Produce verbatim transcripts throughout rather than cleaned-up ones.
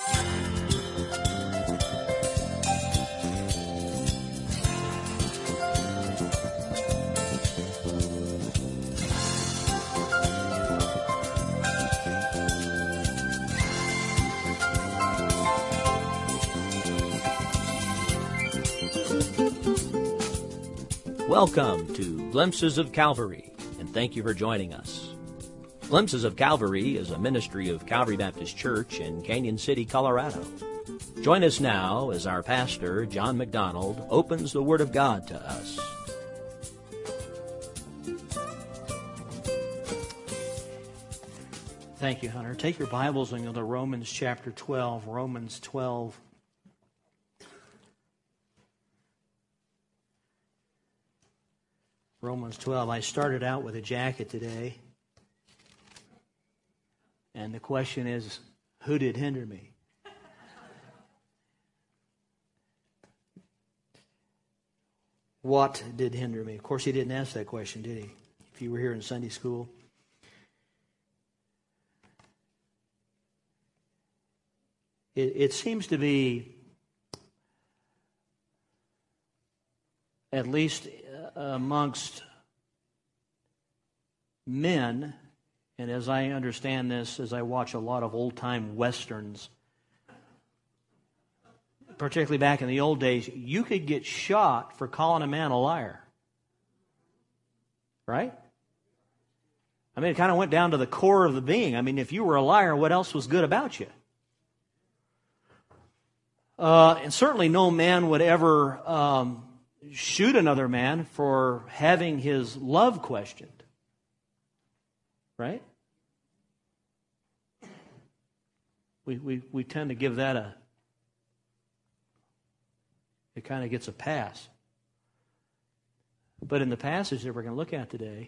Welcome to Glimpses of Calvary, and thank you for joining us. Glimpses of Calvary is a ministry of Calvary Baptist Church in Canyon City, Colorado. Join us now as our pastor, John McDonald, opens the Word of God to us. Thank you, Hunter. Take your Bibles and go to Romans chapter twelve. Romans twelve. Romans twelve. I started out with a jacket today. And the question is, who did hinder me? What did hinder me? Of course, he didn't ask that question, did he? If you were here in Sunday school. It, it seems to be, at least amongst men, and as I understand this, as I watch a lot of old-time westerns, particularly back in the old days, you could get shot for calling a man a liar. Right? I mean, it kind of went down to the core of the being. I mean, if you were a liar, what else was good about you? Uh, and certainly no man would ever um, shoot another man for having his love questioned. Right? We, we, we tend to give that a, it kind of gets a pass. But in the passage that we're going to look at today,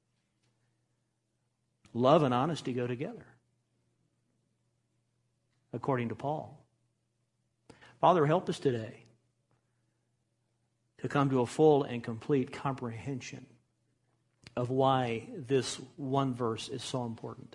love and honesty go together, according to Paul. Father, help us today to come to a full and complete comprehension of why this one verse is so important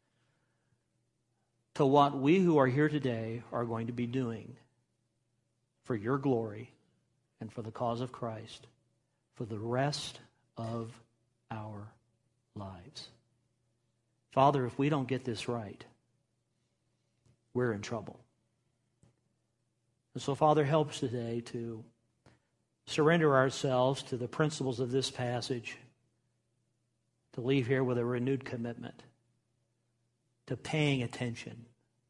to what we who are here today are going to be doing for your glory and for the cause of Christ for the rest of our lives. Father, if we don't get this right, we're in trouble. And so, Father, help us today to surrender ourselves to the principles of this passage, to leave here with a renewed commitment to paying attention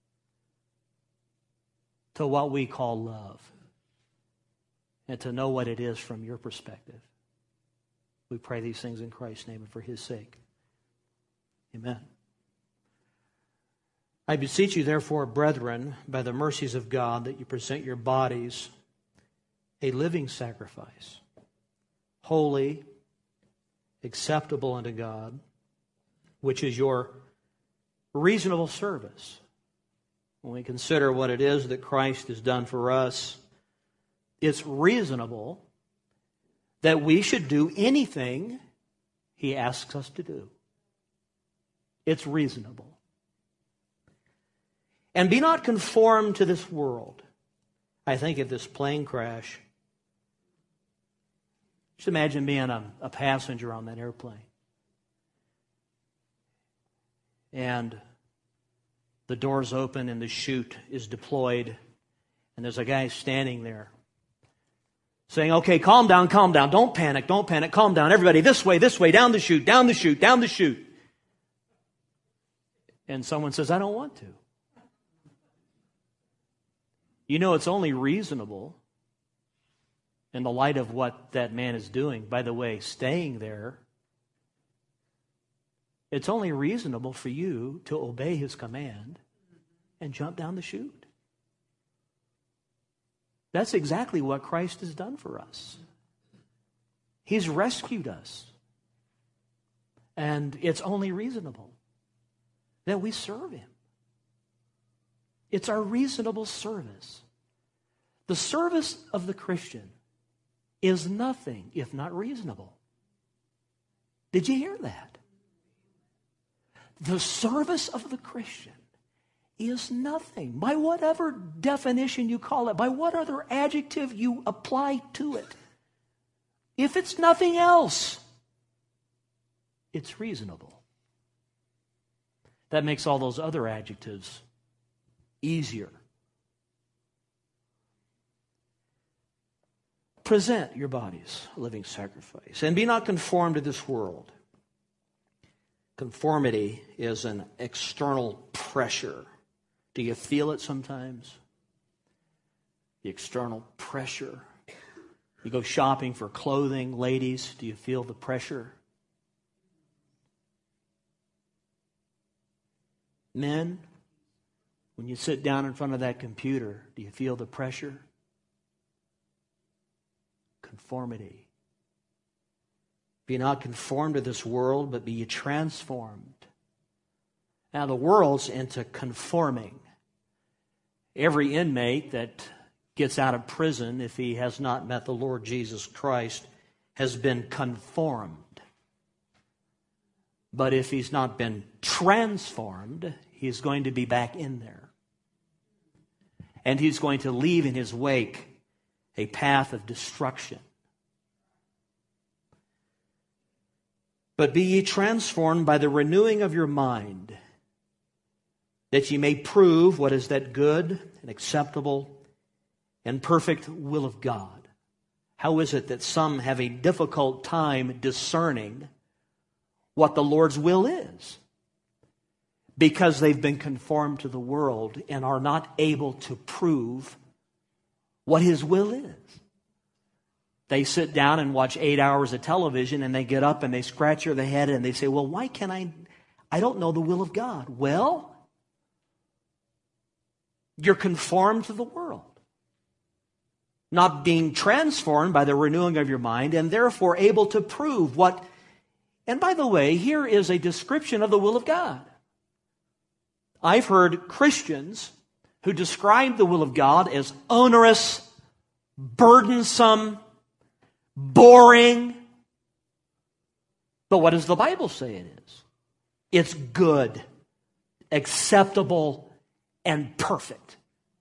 to what we call love and to know what it is from your perspective. We pray these things in Christ's name and for his sake. Amen. I beseech you, therefore, brethren, by the mercies of God, that you present your bodies a living sacrifice, holy, acceptable unto God, which is your reasonable service. When we consider what it is that Christ has done for us, it's reasonable that we should do anything he asks us to do. It's reasonable. And be not conformed to this world. I think of this plane crash. Just imagine being a, a passenger on that airplane. And the doors open and the chute is deployed. And there's a guy standing there saying, okay, calm down, calm down. Don't panic, don't panic. Calm down. Everybody this way, this way, down the chute, down the chute, down the chute. And someone says, I don't want to. You know, it's only reasonable in the light of what that man is doing. By the way, staying there, it's only reasonable for you to obey his command and jump down the chute. That's exactly what Christ has done for us. He's rescued us. And it's only reasonable that we serve him. It's our reasonable service. The service of the Christian is nothing if not reasonable. Did you hear that? The service of the Christian is nothing. By whatever definition you call it, by what other adjective you apply to it, if it's nothing else, it's reasonable. That makes all those other adjectives easier. Present your bodies a living sacrifice, and be not conformed to this world. Conformity is an external pressure. Do you feel it sometimes? The external pressure. You go shopping for clothing, ladies, do you feel the pressure? Men, when you sit down in front of that computer, do you feel the pressure? Conformity. Be not conformed to this world, but be ye transformed. Now the world's into conforming. Every inmate that gets out of prison, if he has not met the Lord Jesus Christ, has been conformed. But if he's not been transformed, he's going to be back in there. And he's going to leave in his wake a path of destruction. But be ye transformed by the renewing of your mind, that ye may prove what is that good and acceptable and perfect will of God. How is it that some have a difficult time discerning what the Lord's will is? Because they've been conformed to the world and are not able to prove what His will is. They sit down and watch eight hours of television, and they get up and they scratch their head and they say, well, why can't I? I don't know the will of God. Well, you're conformed to the world, not being transformed by the renewing of your mind, and therefore able to prove what. And by the way, here is a description of the will of God. I've heard Christians who describe the will of God as onerous, burdensome, boring. But what does the Bible say it is? It's good, acceptable, and perfect.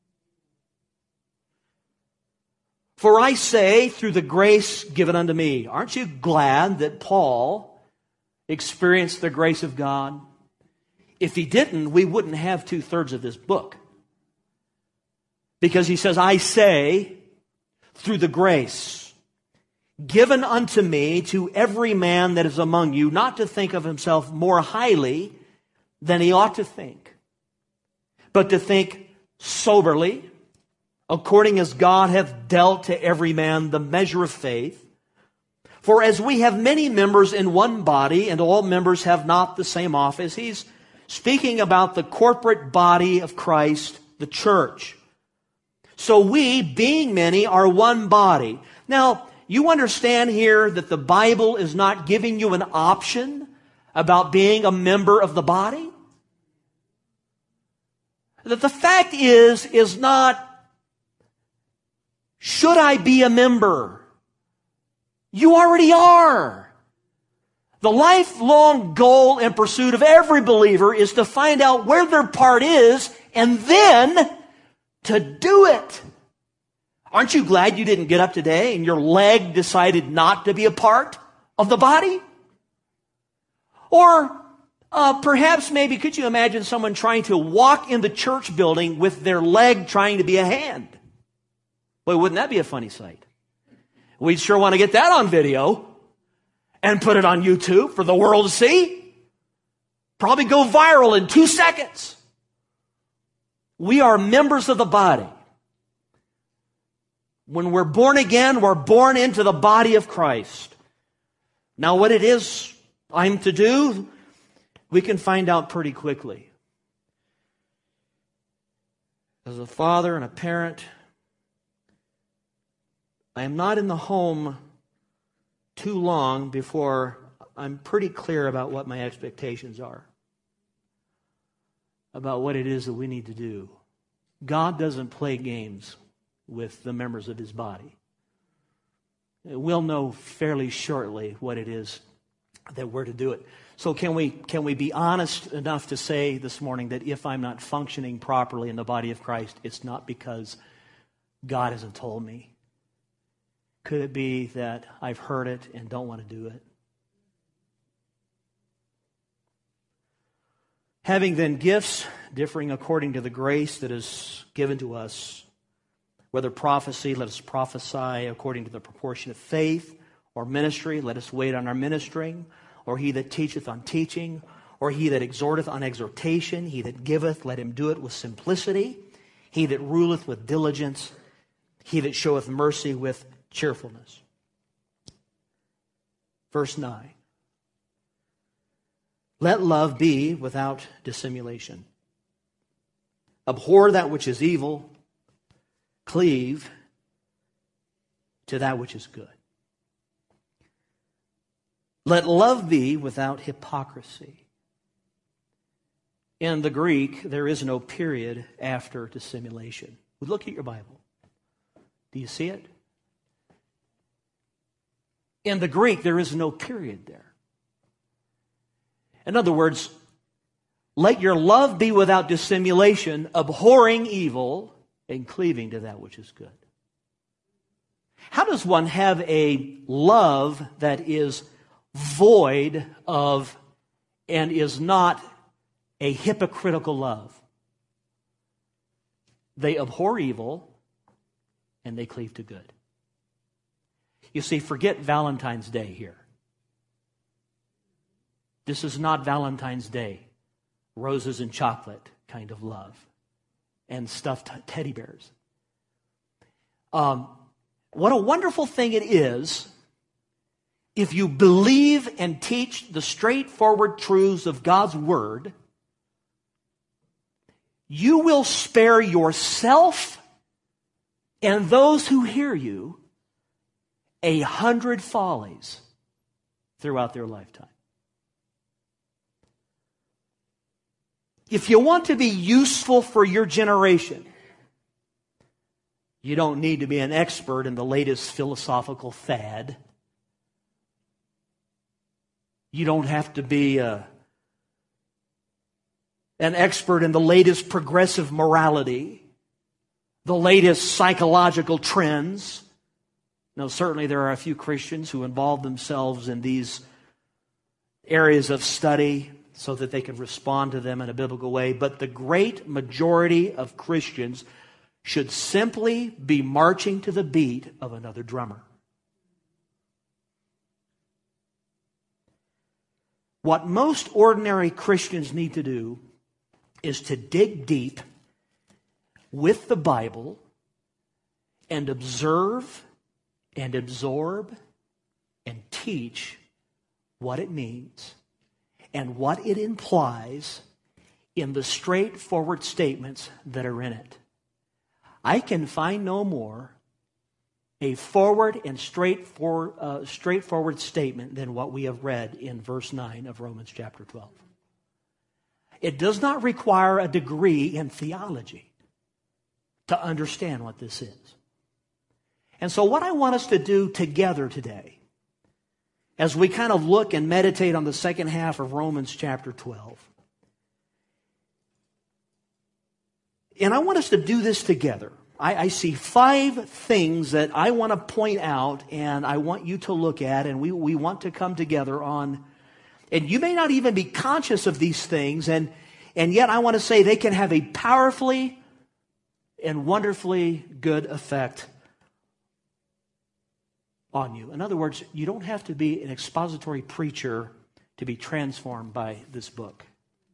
For I say, through the grace given unto me. Aren't you glad that Paul experienced the grace of God? If he didn't, we wouldn't have two-thirds of this book. Because he says, I say, through the grace given unto me, to every man that is among you, not to think of himself more highly than he ought to think, but to think soberly, according as God hath dealt to every man the measure of faith. For as we have many members in one body, and all members have not the same office, he's speaking about the corporate body of Christ, the church. So we, being many, are one body. Now, you understand here that the Bible is not giving you an option about being a member of the body? That the fact is, is not, should I be a member? You already are. The lifelong goal and pursuit of every believer is to find out where their part is and then to do it. Aren't you glad you didn't get up today and your leg decided not to be a part of the body? Or uh, perhaps maybe could you imagine someone trying to walk in the church building with their leg trying to be a hand? Boy, wouldn't that be a funny sight? We'd sure want to get that on video and put it on YouTube for the world to see. Probably go viral in two seconds. We are members of the body. When we're born again, we're born into the body of Christ. Now, what it is I'm to do, we can find out pretty quickly. As a father and a parent, I am not in the home too long before I'm pretty clear about what my expectations are, about what it is that we need to do. God doesn't play games with the members of His body. We'll know fairly shortly what it is that we're to do it. So can we can we be honest enough to say this morning that if I'm not functioning properly in the body of Christ, it's not because God hasn't told me? Could it be that I've heard it and don't want to do it? Having then gifts differing according to the grace that is given to us, whether prophecy, let us prophesy according to the proportion of faith, or ministry, let us wait on our ministering, or he that teacheth on teaching, or he that exhorteth on exhortation, he that giveth, let him do it with simplicity, he that ruleth with diligence, he that showeth mercy with cheerfulness. Verse nine. Let love be without dissimulation. Abhor that which is evil, cleave to that which is good. Let love be without hypocrisy. In the Greek, there is no period after dissimulation. Look at your Bible. Do you see it? In the Greek, there is no period there. In other words, let your love be without dissimulation, abhorring evil and cleaving to that which is good. How does one have a love that is void of and is not a hypocritical love? They abhor evil and they cleave to good. You see, forget Valentine's Day here. This is not Valentine's Day, roses and chocolate kind of love, and stuffed teddy bears. Um, what a wonderful thing it is if you believe and teach the straightforward truths of God's Word. You will spare yourself and those who hear you a hundred follies throughout their lifetime. If you want to be useful for your generation, you don't need to be an expert in the latest philosophical fad. You don't have to be a, an expert in the latest progressive morality, the latest psychological trends. Now, certainly there are a few Christians who involve themselves in these areas of study so that they can respond to them in a biblical way. But the great majority of Christians should simply be marching to the beat of another drummer. What most ordinary Christians need to do is to dig deep with the Bible and observe and absorb and teach what it means and what it implies in the straightforward statements that are in it. I can find no more a forward and straightforward, uh, straightforward statement than what we have read in verse nine of Romans chapter twelve. It does not require a degree in theology to understand what this is. And so what I want us to do together today, as we kind of look and meditate on the second half of Romans chapter twelve, and I want us to do this together. I, I see five things that I want to point out and I want you to look at, and we, we want to come together on. And you may not even be conscious of these things, and, and yet I want to say they can have a powerfully and wonderfully good effect on you. In other words, you don't have to be an expository preacher to be transformed by this book.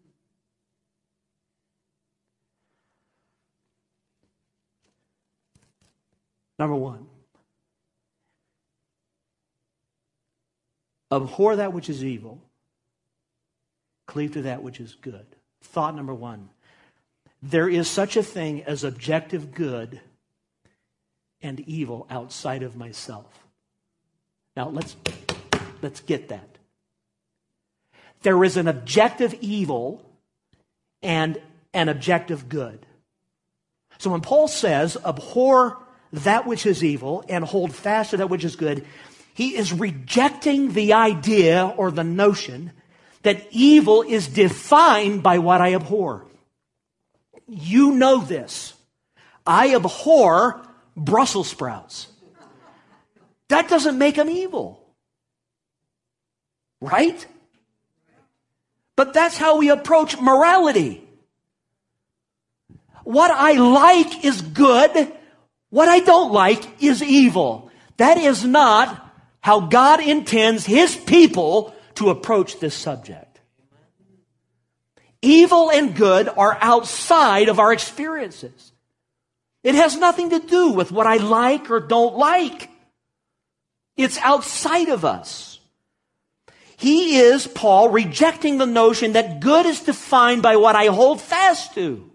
Number one, abhor that which is evil, cleave to that which is good. Thought number one, there is such a thing as objective good and evil outside of myself. Now let's let's get that. There is an objective evil and an objective good. So when Paul says abhor that which is evil and hold fast to that which is good, He is rejecting the idea or the notion that evil is defined by what I abhor. You know this. I abhor Brussels sprouts. That doesn't make them evil. Right? But that's how we approach morality. What I like is good. What I don't like is evil. That is not how God intends His people to approach this subject. Evil and good are outside of our experiences. It has nothing to do with what I like or don't like. It's outside of us. He is, Paul, rejecting the notion that good is defined by what I hold fast to.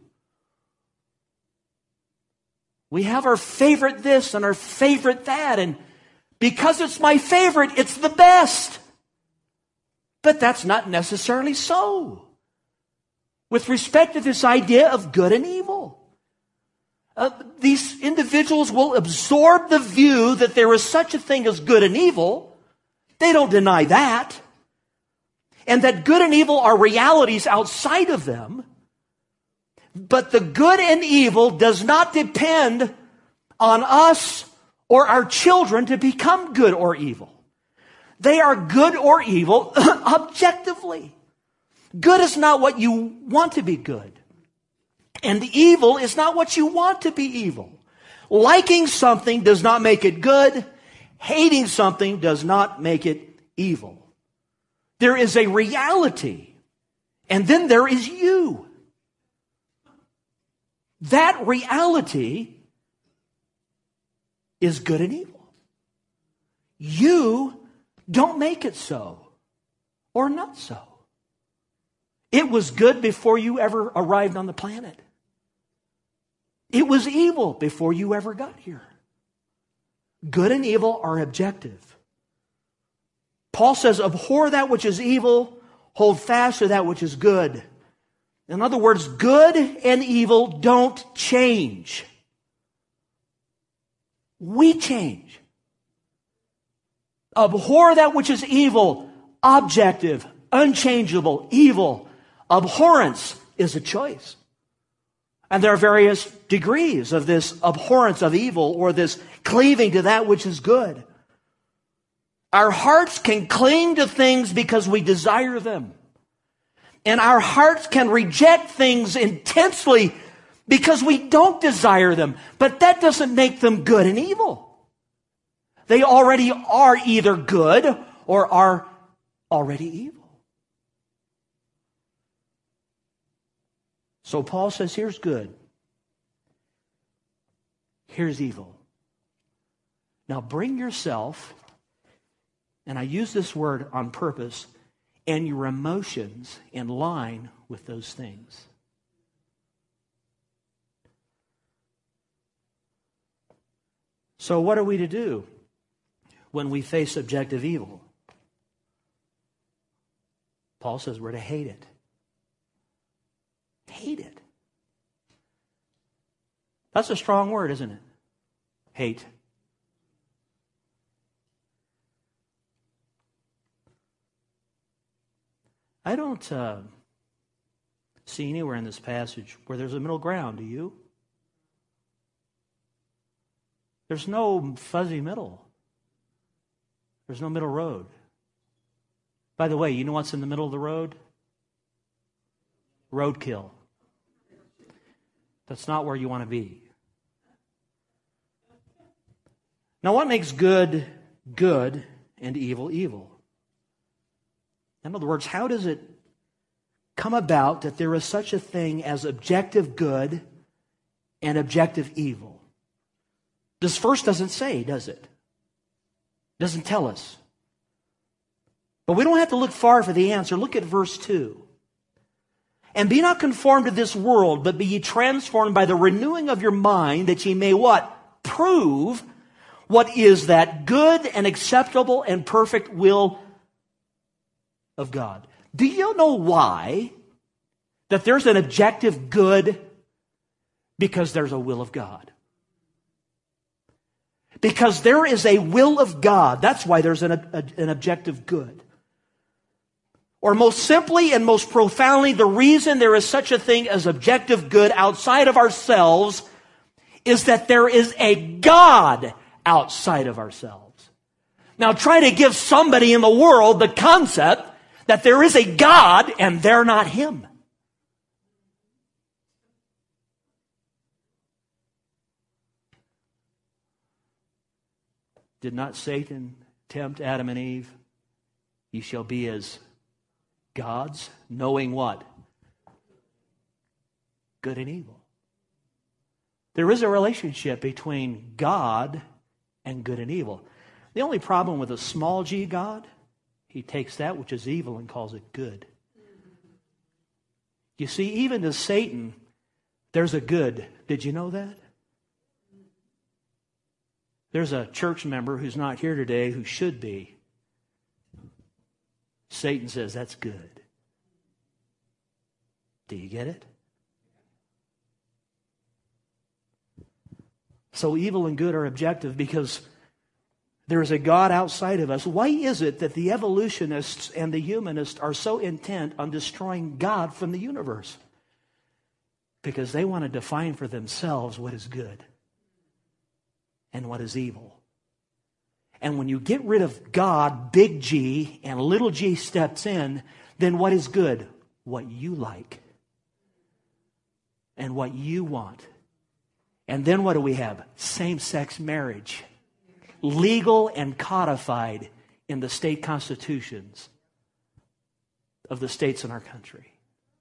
We have our favorite this and our favorite that, and because it's my favorite, it's the best. But that's not necessarily so. With respect to this idea of good and evil, uh, these individuals will absorb the view that there is such a thing as good and evil. They don't deny that. And that good and evil are realities outside of them. But the good and evil does not depend on us or our children to become good or evil. They are good or evil objectively. Good is not what you want to be good. And evil is not what you want to be evil. Liking something does not make it good. Hating something does not make it evil. There is a reality, and then there is you. That reality is good and evil. You don't make it so or not so. It was good before you ever arrived on the planet. It was evil before you ever got here. Good and evil are objective. Paul says, abhor that which is evil, hold fast to that which is good. In other words, good and evil don't change. We change. Abhor that which is evil, objective, unchangeable, evil. Abhorrence is a choice. And there are various degrees of this abhorrence of evil or this cleaving to that which is good. Our hearts can cling to things because we desire them. And our hearts can reject things intensely because we don't desire them. But that doesn't make them good and evil. They already are either good or are already evil. So Paul says, here's good. Here's evil. Now bring yourself, and I use this word on purpose, and your emotions in line with those things. So what are we to do when we face objective evil? Paul says we're to hate it. Hate it. That's a strong word, isn't it? Hate. I don't uh, see anywhere in this passage where there's a middle ground, do you? There's no fuzzy middle. There's no middle road. By the way, you know what's in the middle of the road? Roadkill. That's not where you want to be. Now, what makes good good and evil evil? In other words, how does it come about that there is such a thing as objective good and objective evil? This verse doesn't say, does it? Doesn't tell us. But we don't have to look far for the answer. Look at verse two. And be not conformed to this world, but be ye transformed by the renewing of your mind, that ye may what? Prove what is that good and acceptable and perfect will of God. Do you know why that there's an objective good? Because there's a will of God. Because there is a will of God. That's why there's an, a, an objective good. Or most simply and most profoundly, the reason there is such a thing as objective good outside of ourselves is that there is a God outside of ourselves. Now try to give somebody in the world the concept that there is a God and they're not Him. Did not Satan tempt Adam and Eve? Ye shall be as gods, knowing what? Good and evil. There is a relationship between God and good and evil. The only problem with a small g God, He takes that which is evil and calls it good. You see, even to Satan, there's a good. Did you know that? There's a church member who's not here today who should be. Satan says, that's good. Do you get it? So evil and good are objective because there is a God outside of us. Why is it that the evolutionists and the humanists are so intent on destroying God from the universe? Because they want to define for themselves what is good and what is evil. And when you get rid of God, big G, and little g steps in, then what is good? What you like. And what you want. And then what do we have? Same-sex marriage. Legal and codified in the state constitutions of the states in our country.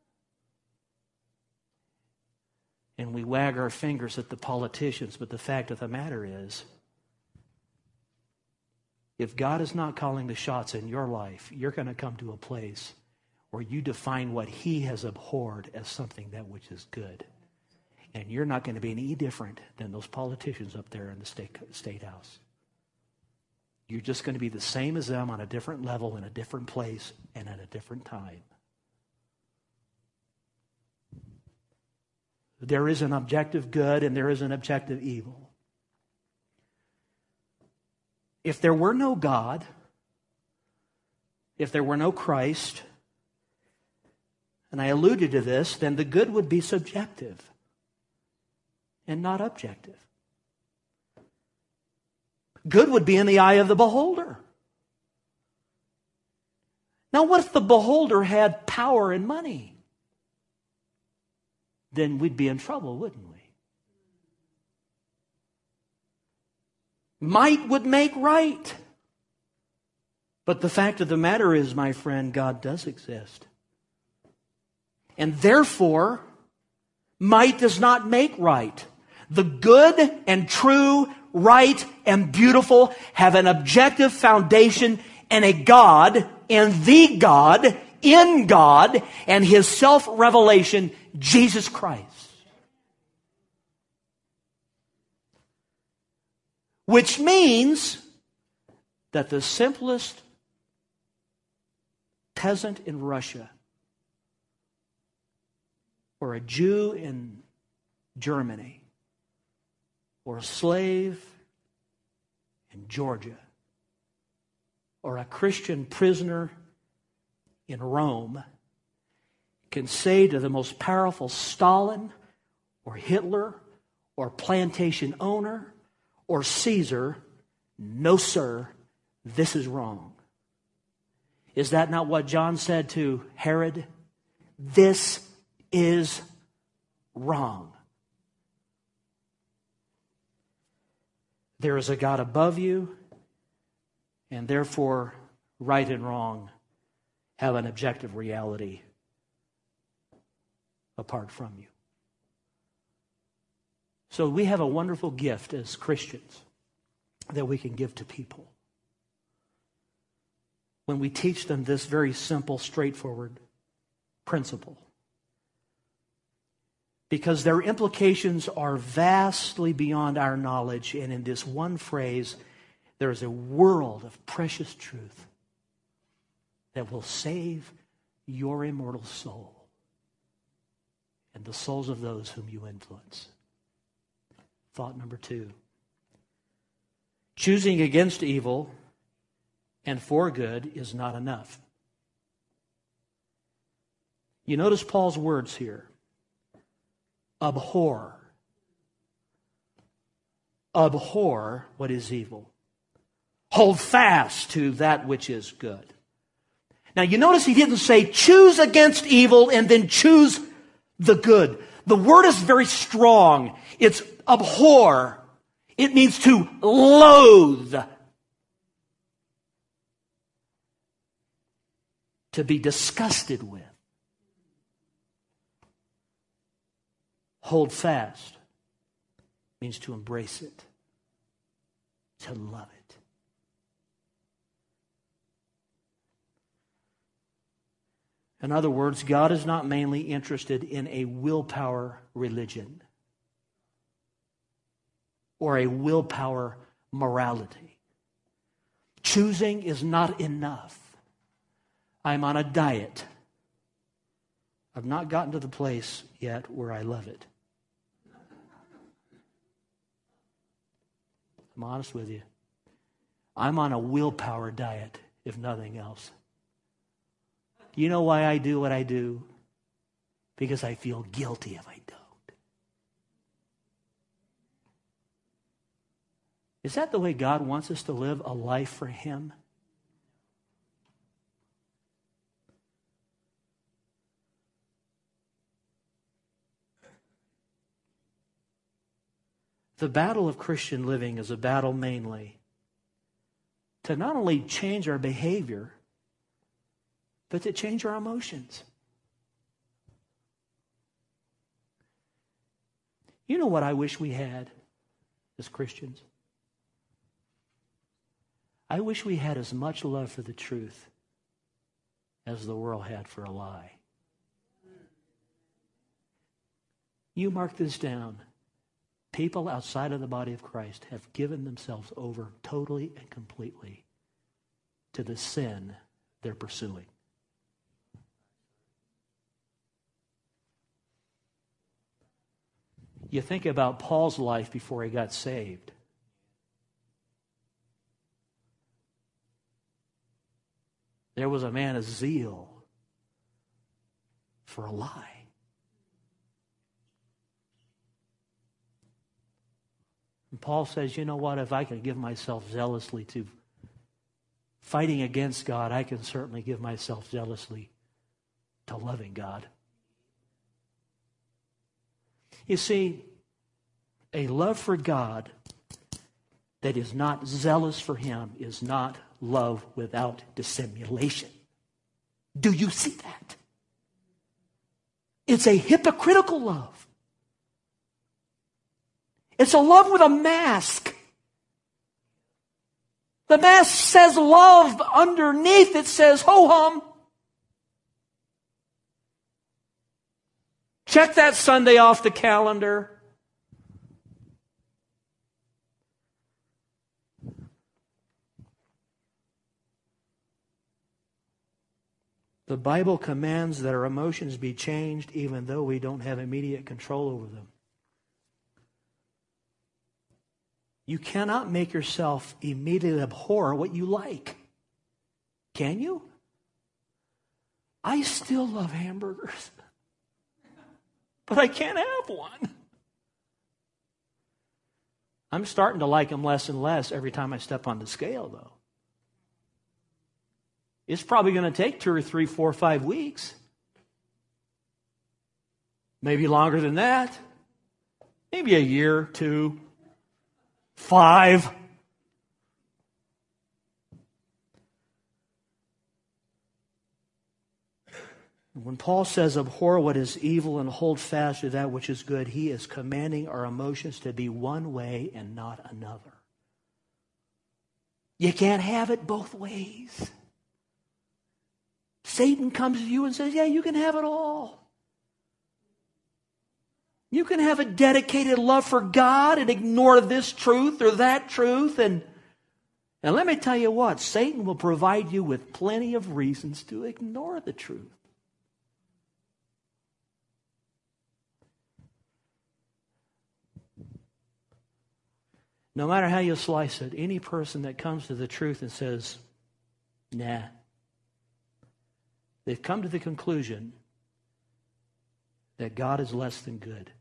And we wag our fingers at the politicians, but the fact of the matter is, if God is not calling the shots in your life, you're going to come to a place where you define what He has abhorred as something that which is good. And you're not going to be any different than those politicians up there in the state, state house. You're just going to be the same as them on a different level, in a different place, and at a different time. There is an objective good and there is an objective evil. If there were no God, if there were no Christ, and I alluded to this, then the good would be subjective and not objective. Good would be in the eye of the beholder. Now, what if the beholder had power and money? Then we'd be in trouble, wouldn't we? Might would make right. But the fact of the matter is, my friend, God does exist. And therefore, might does not make right. The good and true, right and beautiful have an objective foundation and a God, and the God, in God, and His self-revelation, Jesus Christ. Which means that the simplest peasant in Russia, or a Jew in Germany, or a slave in Georgia, or a Christian prisoner in Rome, can say to the most powerful Stalin or Hitler or plantation owner or Caesar, no sir, this is wrong. Is that not what John said to Herod? This is wrong. There is a God above you, and therefore right and wrong have an objective reality apart from you. So we have a wonderful gift as Christians that we can give to people. When we teach them this very simple, straightforward principle. Because their implications are vastly beyond our knowledge, and in this one phrase, there is a world of precious truth that will save your immortal soul and the souls of those whom you influence. Thought number two. Choosing against evil and for good is not enough. You notice Paul's words here. Abhor. Abhor what is evil. Hold fast to that which is good. Now you notice he didn't say choose against evil and then choose the good. The word is very strong. It's abhor. It means to loathe. To be disgusted with. Hold fast means to embrace it, to love it. In other words, God is not mainly interested in a willpower religion or a willpower morality. Choosing is not enough. I'm on a diet. I've not gotten to the place yet where I love it. I'm honest with you. I'm on a willpower diet, if nothing else. You know why I do what I do? Because I feel guilty if I don't. Is that the way God wants us to live a life for Him? The battle of Christian living is a battle mainly to not only change our behavior, but to change our emotions. You know what I wish we had as Christians? I wish we had as much love for the truth as the world had for a lie. You mark this down. People outside of the body of Christ have given themselves over totally and completely to the sin they're pursuing. You think about Paul's life before he got saved. There was a man of zeal for a lie. And Paul says, you know what, if I can give myself zealously to fighting against God, I can certainly give myself zealously to loving God. You see, a love for God that is not zealous for Him is not love without dissimulation. Do you see that? It's a hypocritical love. It's a love with a mask. The mask says love. Underneath it says ho-hum. Check that Sunday off the calendar. The Bible commands that our emotions be changed even though we don't have immediate control over them. You cannot make yourself immediately abhor what you like. Can you? I still love hamburgers, but I can't have one. I'm starting to like them less and less every time I step on the scale, though. It's probably going to take two or three, four, five weeks. Maybe longer than that. Maybe a year, two, five. When Paul says, abhor what is evil and hold fast to that which is good, he is commanding our emotions to be one way and not another. You can't have it both ways. Satan comes to you and says, yeah, you can have it all. You can have a dedicated love for God and ignore this truth or that truth. And, and let me tell you what, Satan will provide you with plenty of reasons to ignore the truth. No matter how you slice it, any person that comes to the truth and says, nah, they've come to the conclusion that God is less than good.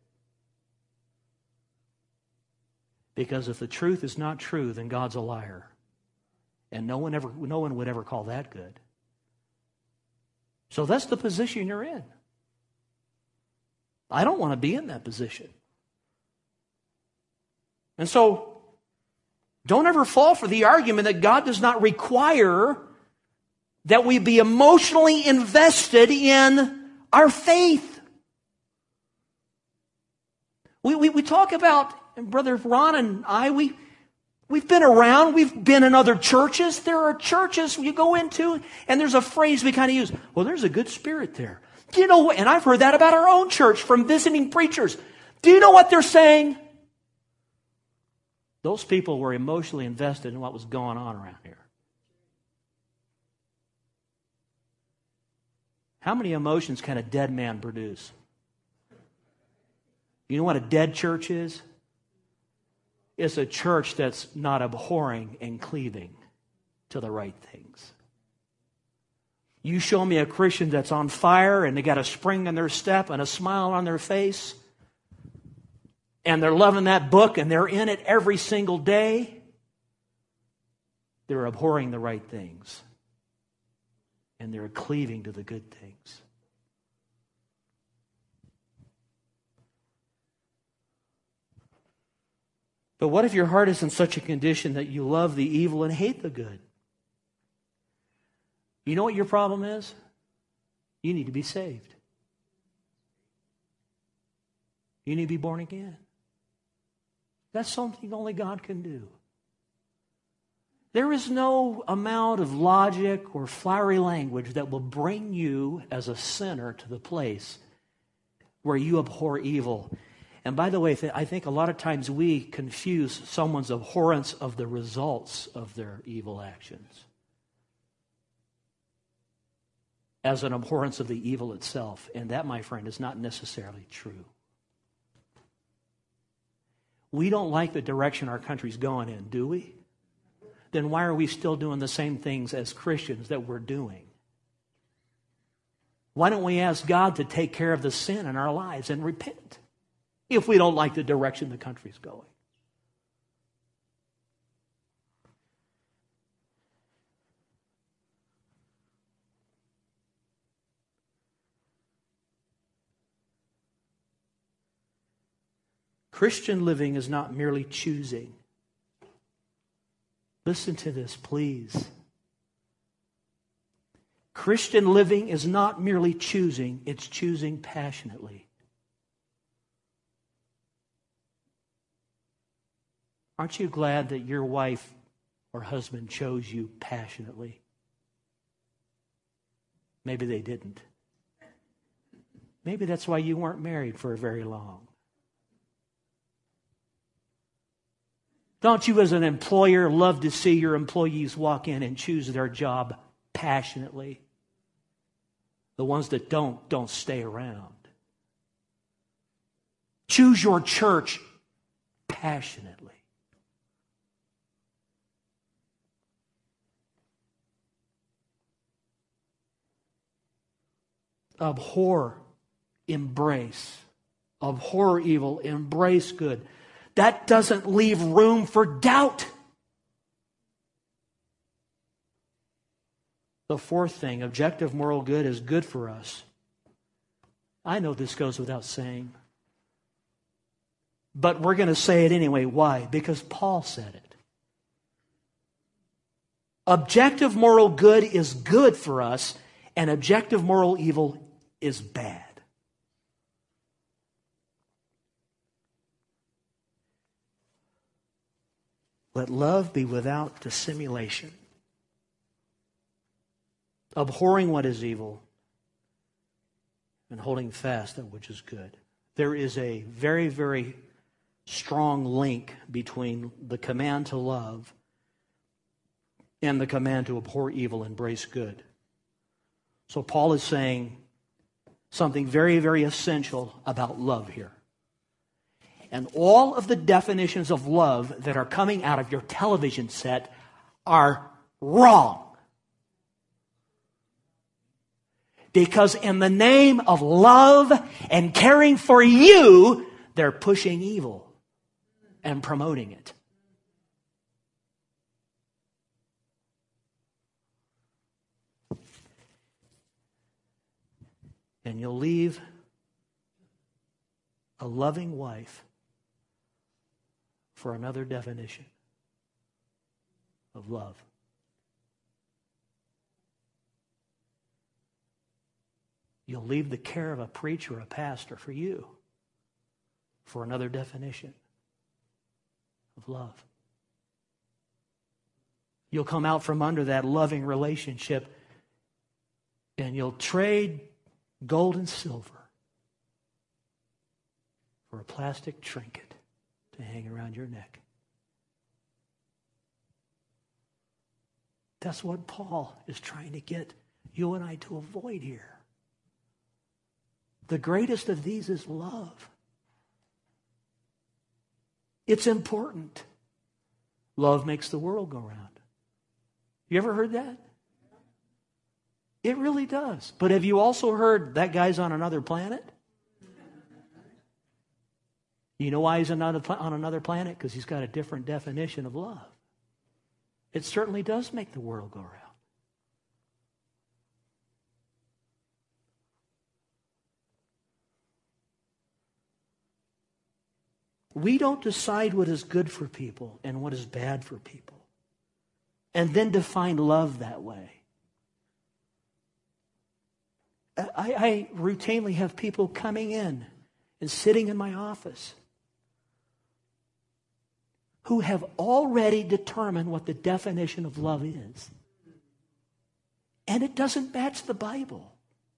Because if the truth is not true, then God's a liar. And no one ever, no one would ever call that good. So that's the position you're in. I don't want to be in that position. And so, don't ever fall for the argument that God does not require that we be emotionally invested in our faith. We, we, we talk about, and Brother Ron and I, we, we've been around, we've been in other churches. There are churches you go into, and there's a phrase we kind of use, well, there's a good spirit there. Do you know what? And I've heard that about our own church from visiting preachers. Do you know what they're saying? Those people were emotionally invested in what was going on around here. How many emotions can a dead man produce? You know what a dead church is? It's a church that's not abhorring and cleaving to the right things. You show me a Christian that's on fire and they got a spring in their step and a smile on their face, and they're loving that book and they're in it every single day, they're abhorring the right things. And they're cleaving to the good things. But what if your heart is in such a condition that you love the evil and hate the good? You know what your problem is? You need to be saved. You need to be born again. That's something only God can do. There is no amount of logic or flowery language that will bring you as a sinner to the place where you abhor evil. And by the way, I think a lot of times we confuse someone's abhorrence of the results of their evil actions as an abhorrence of the evil itself. And that, my friend, is not necessarily true. We don't like the direction our country's going in, do we? Then why are we still doing the same things as Christians that we're doing? Why don't we ask God to take care of the sin in our lives and repent if we don't like the direction the country's going? Christian living is not merely choosing. Listen to this, please. Christian living is not merely choosing, it's choosing passionately. Aren't you glad that your wife or husband chose you passionately? Maybe they didn't. Maybe that's why you weren't married for very long. Don't you as an employer love to see your employees walk in and choose their job passionately? The ones that don't, don't stay around. Choose your church passionately. Abhor, embrace. Abhor evil, embrace good. That doesn't leave room for doubt. The fourth thing, objective moral good is good for us. I know this goes without saying, but we're going to say it anyway. Why? Because Paul said it. Objective moral good is good for us, and objective moral evil is bad. Let love be without dissimulation, abhorring what is evil and holding fast that which is good. There is a very, very strong link between the command to love and the command to abhor evil and embrace good. So Paul is saying something very, very essential about love here. And all of the definitions of love that are coming out of your television set are wrong. Because in the name of love and caring for you, they're pushing evil and promoting it. And you'll leave a loving wife for another definition of love. You'll leave the care of a preacher or a pastor for you for another definition of love. You'll come out from under that loving relationship and you'll trade gold and silver for a plastic trinket to hang around your neck. That's what Paul is trying to get you and I to avoid here. The greatest of these is love. It's important. Love makes the world go round. You ever heard that? It really does. But have you also heard that guy's on another planet? You know why he's on another planet? Because he's got a different definition of love. It certainly does make the world go round. We don't decide what is good for people and what is bad for people, and then define love that way. I, I routinely have people coming in and sitting in my office who have already determined what the definition of love is. And it doesn't match the Bible.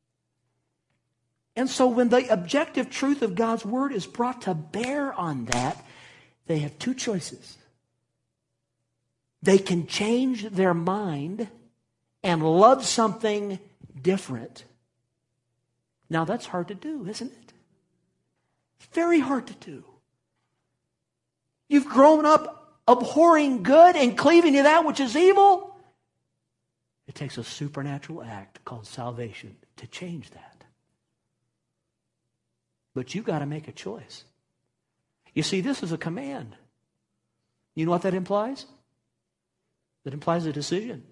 And so when the objective truth of God's Word is brought to bear on that, they have two choices. They can change their mind and love something different. Now that's hard to do, isn't it? It's very hard to do. You've grown up abhorring good and cleaving to that which is evil. It takes a supernatural act called salvation to change that. But you've got to make a choice. You see, this is a command. You know what that implies? That implies a decision.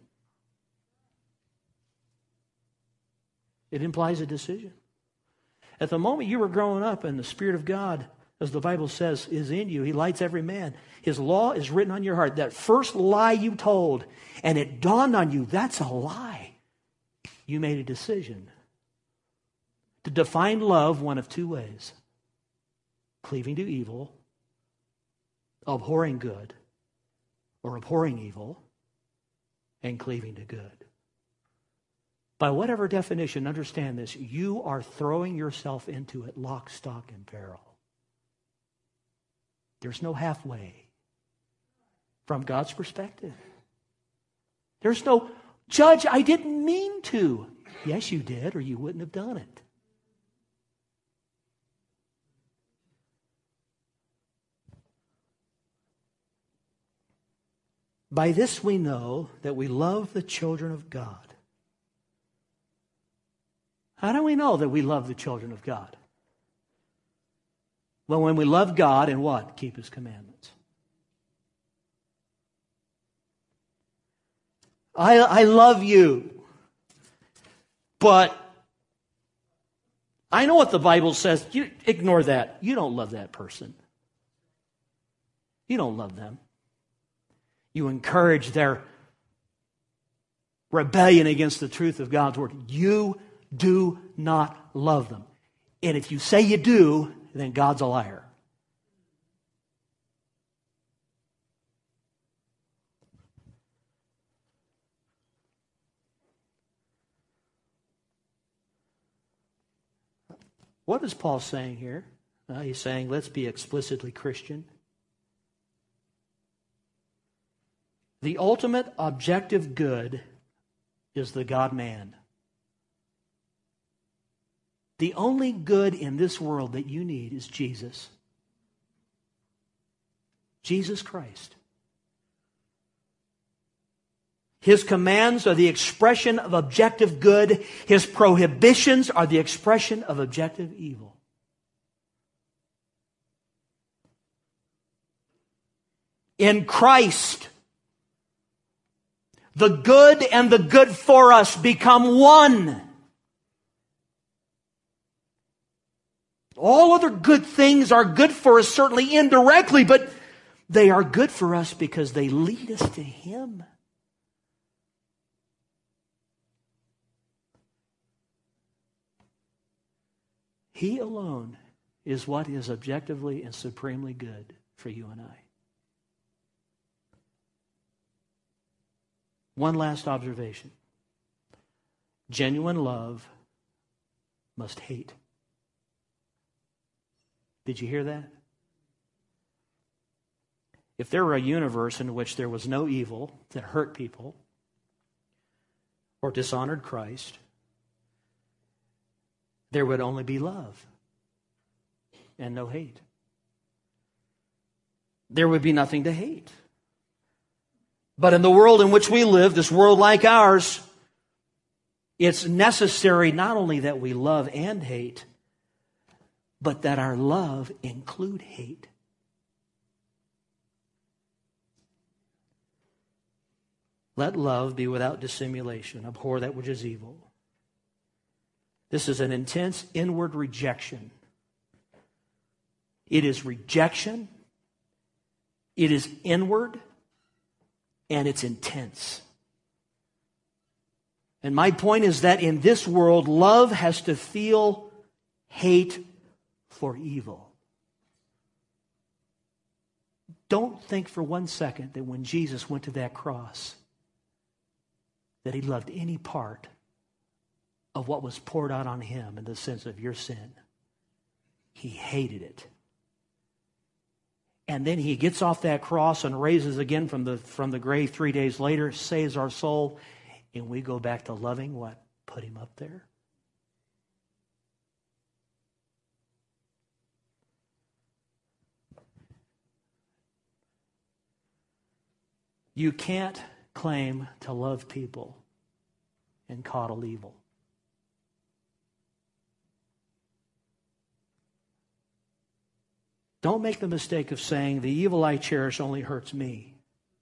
It implies a decision. At the moment you were growing up and the Spirit of God, as the Bible says, is in you, He lights every man. His law is written on your heart. That first lie you told, and it dawned on you, that's a lie. You made a decision to define love one of two ways: cleaving to evil, abhorring good, or abhorring evil and cleaving to good. By whatever definition, understand this, you are throwing yourself into it lock, stock, and barrel. There's no halfway from God's perspective. There's no, Judge, I didn't mean to. Yes, you did, or you wouldn't have done it. By this we know that we love the children of God. How do we know that we love the children of God? Well, when we love God and what? Keep His commandments. I, I love you, but I know what the Bible says. You ignore that. You don't love that person. You don't love them. You encourage their rebellion against the truth of God's Word. You do not love them. And if you say you do, then God's a liar. What is Paul saying here? Well, he's saying, let's be explicitly Christian. The ultimate objective good is the God-man. The only good in this world that you need is Jesus. Jesus Christ. His commands are the expression of objective good. His prohibitions are the expression of objective evil. In Christ, the good and the good for us become one. All other good things are good for us, certainly indirectly, but they are good for us because they lead us to Him. He alone is what is objectively and supremely good for you and I. One last observation. Genuine love must hate. Did you hear that? If there were a universe in which there was no evil that hurt people or dishonored Christ, there would only be love and no hate. There would be nothing to hate. But in the world in which we live, this world like ours, it's necessary not only that we love and hate, but that our love include hate. Let love be without dissimulation. Abhor that which is evil. This is an intense inward rejection. It is rejection. It is inward. And it's intense. And my point is that in this world, love has to feel hate for evil. Don't think for one second that when Jesus went to that cross, that He loved any part of what was poured out on Him in the sense of your sin. He hated it. And then He gets off that cross and raises again from the, from the grave three days later, saves our soul, and we go back to loving what put Him up there. You can't claim to love people and coddle evil. Don't make the mistake of saying, the evil I cherish only hurts me.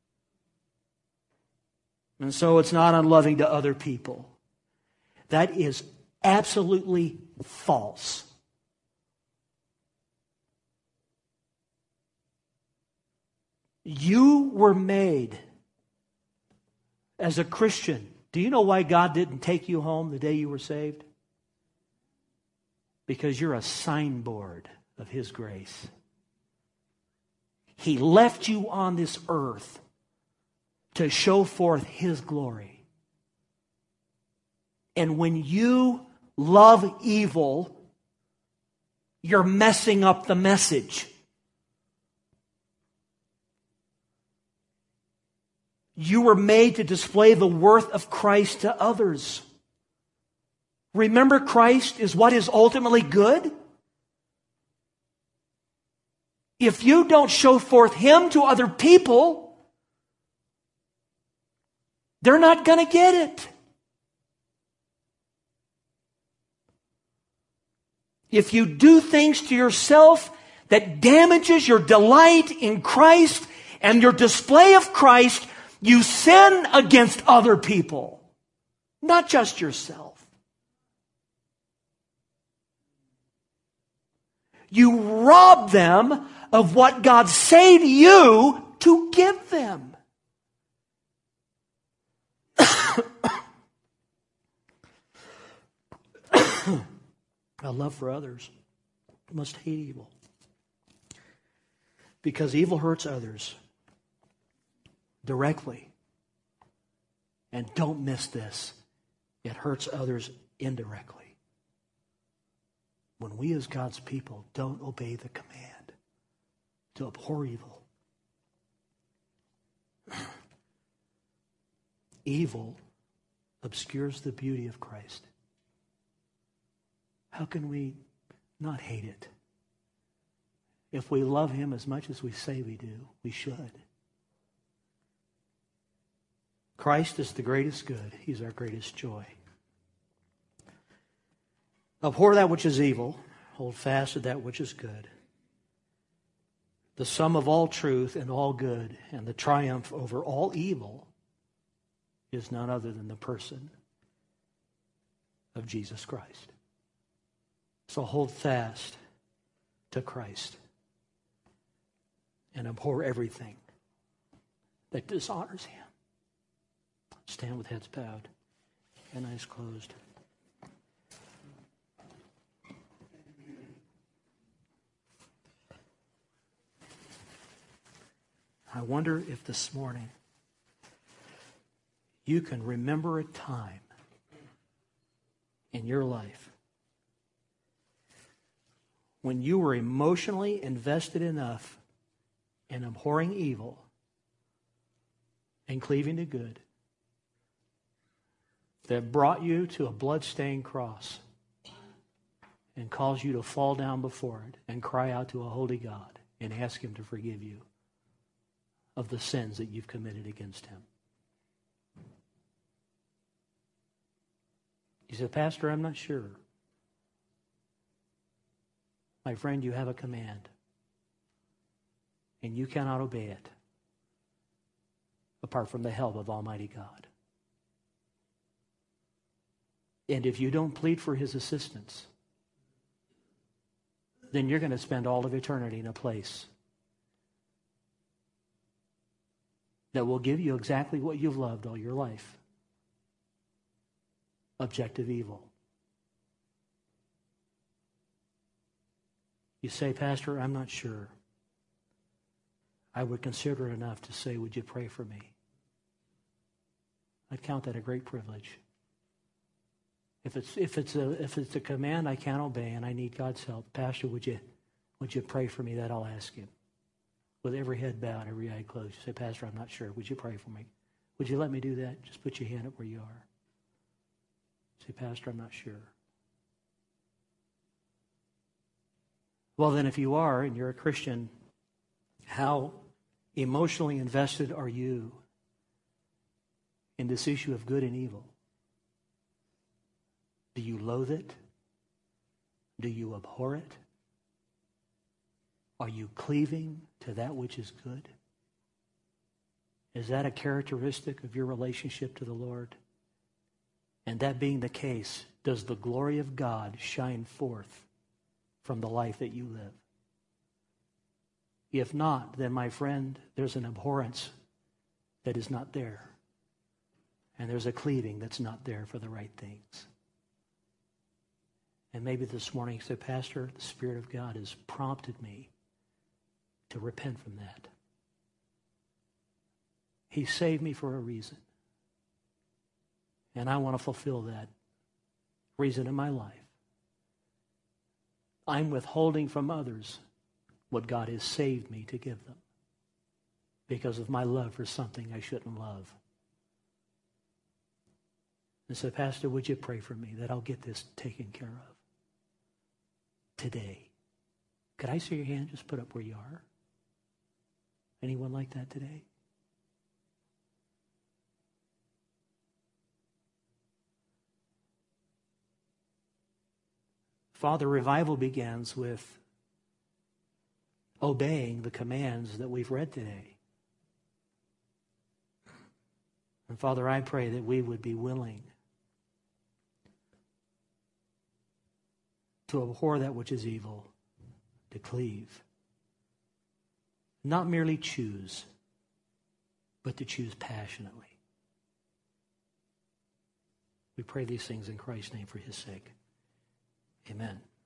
And so it's not unloving to other people. That is absolutely false. You were made as a Christian. Do you know why God didn't take you home the day you were saved? Because you're a signboard of His grace. He left you on this earth to show forth His glory. And when you love evil, you're messing up the message. You were made to display the worth of Christ to others. Remember, Christ is what is ultimately good. If you don't show forth Him to other people, they're not going to get it. If you do things to yourself that damages your delight in Christ and your display of Christ, you sin against other people, not just yourself. You rob them of what God saved you to give them. A love for others must hate evil. Because evil hurts others directly. And don't miss this. It hurts others indirectly. When we as God's people don't obey the command to abhor evil, evil obscures the beauty of Christ. How can we not hate it? if we love him as much as we say we do, we should. Christ is the greatest good. He's our greatest joy. Abhor that which is evil. Hold fast to that which is good. The sum of all truth and all good and the triumph over all evil is none other than the person of Jesus Christ. So hold fast to Christ and abhor everything that dishonors him. Stand with heads bowed and eyes closed. I wonder if this morning you can remember a time in your life when you were emotionally invested enough in abhorring evil and cleaving to good that brought you to a blood-stained cross and caused you to fall down before it and cry out to a holy God and ask him to forgive you of the sins that you've committed against him. You said, Pastor, I'm not sure. My friend, you have a command, and you cannot obey it apart from the help of Almighty God. And if you don't plead for his assistance, then you're going to spend all of eternity in a place that will give you exactly what you've loved all your life. Objective evil. You say, Pastor, I'm not sure. I would consider it enough to say, would you pray for me? I'd count that a great privilege. If it's if it's a if it's a command I can't obey and I need God's help, Pastor, would you would you pray for me? That I'll ask him. With every head bowed, every eye closed. You say, Pastor, I'm not sure. Would you pray for me? Would you let me do that? Just put your hand up where you are. Say, Pastor, I'm not sure. Well, then, if you are and you're a Christian, how emotionally invested are you in this issue of good and evil? Do you loathe it? Do you abhor it? Are you cleaving to that which is good? Is that a characteristic of your relationship to the Lord? And that being the case, does the glory of God shine forth from the life that you live? If not, then my friend, there's an abhorrence that is not there. And there's a cleaving that's not there for the right things. And maybe this morning you say, Pastor, the Spirit of God has prompted me to repent from that. He saved me for a reason. And I want to fulfill that reason in my life. I'm withholding from others what God has saved me to give them because of my love for something I shouldn't love. And so, Pastor, would you pray for me that I'll get this taken care of today? Could I see your hand? Just put up where you are. Anyone like that today? Father, revival begins with obeying the commands that we've read today. And Father, I pray that we would be willing to abhor that which is evil, to cleave. Not merely choose, but to choose passionately. We pray these things in Christ's name for his sake. Amen.